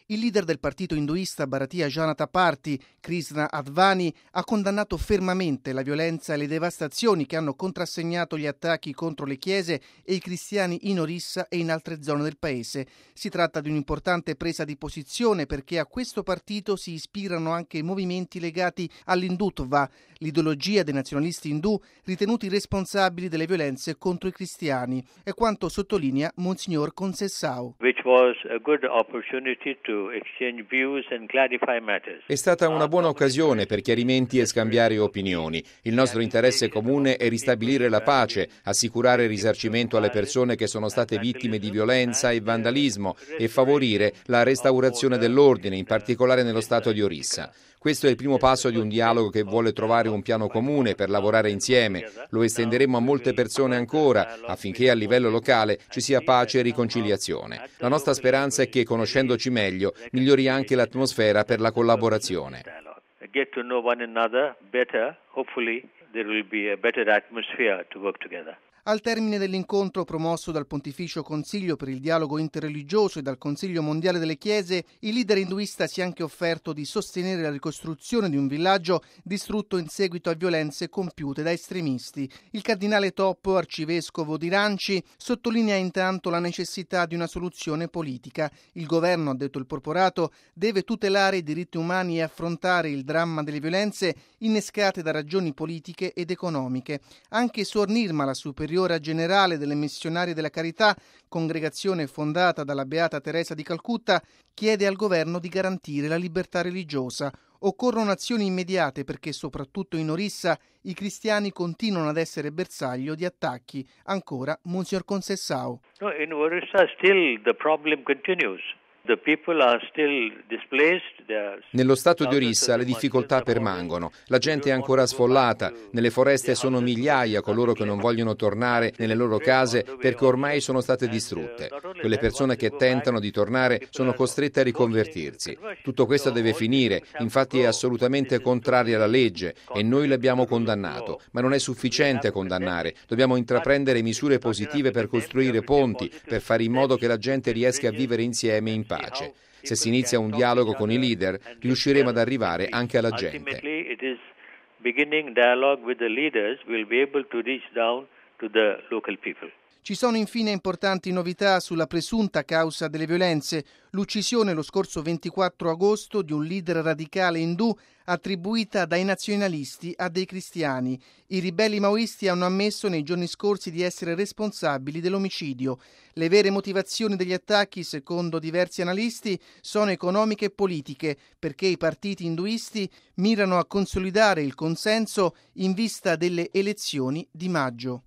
Il leader del partito induista Bharatiya Janata Party, Krishna Advani, ha condannato fermamente la violenza e le devastazioni che hanno contrassegnato gli attacchi contro le chiese e i cristiani in Orissa e in altre zone del paese. Si tratta di un'importante presa di posizione perché a questo partito si ispirano anche movimenti legati all'Hindutva, l'ideologia dei nazionalisti indù ritenuti responsabili delle violenze contro i cristiani. È quanto sottolinea Monsignor Conceição. È stata una buona occasione per chiarimenti e scambiare opinioni. Il nostro interesse comune è ristabilire la pace, assicurare risarcimento alle persone che sono state vittime di violenza e vandalismo e favorire la restaurazione dell'ordine, in particolare nello stato di Orissa. Questo è il primo passo di un dialogo che vuole trovare un piano comune per lavorare insieme. Lo estenderemo a molte persone ancora, affinché a livello locale ci sia pace e riconciliazione. La nostra speranza è che, conoscendoci meglio, migliori anche l'atmosfera per la collaborazione. Al termine dell'incontro promosso dal Pontificio Consiglio per il dialogo interreligioso e dal Consiglio mondiale delle Chiese, il leader induista si è anche offerto di sostenere la ricostruzione di un villaggio distrutto in seguito a violenze compiute da estremisti. Il cardinale Toppo, arcivescovo di Ranchi, sottolinea intanto la necessità di una soluzione politica. Il governo, ha detto il porporato, deve tutelare i diritti umani e affrontare il dramma delle violenze innescate da ragioni politiche ed economiche. Anche Suor Nirma, la superiora generale delle Missionarie della Carità, congregazione fondata dalla Beata Teresa di Calcutta, chiede al governo di garantire la libertà religiosa. Occorrono azioni immediate perché soprattutto in Orissa i cristiani continuano ad essere bersaglio di attacchi. Ancora Monsignor Conceição. No, in Orissa still the problem continues. The people are still displaced. Nello stato di Orissa le difficoltà permangono, la gente è ancora sfollata, nelle foreste sono migliaia coloro che non vogliono tornare nelle loro case perché ormai sono state distrutte. Quelle persone che tentano di tornare sono costrette a riconvertirsi. Tutto questo deve finire, infatti è assolutamente contraria alla legge e noi l'abbiamo condannato, ma non è sufficiente condannare, dobbiamo intraprendere misure positive per costruire ponti, per fare in modo che la gente riesca a vivere insieme in pace. Se si inizia un dialogo con i leader, riusciremo ad arrivare anche alla gente. Ci sono infine importanti novità sulla presunta causa delle violenze, l'uccisione lo scorso 24 agosto di un leader radicale indù attribuita dai nazionalisti a dei cristiani. I ribelli maoisti hanno ammesso nei giorni scorsi di essere responsabili dell'omicidio. Le vere motivazioni degli attacchi, secondo diversi analisti, sono economiche e politiche, perché i partiti induisti mirano a consolidare il consenso in vista delle elezioni di maggio.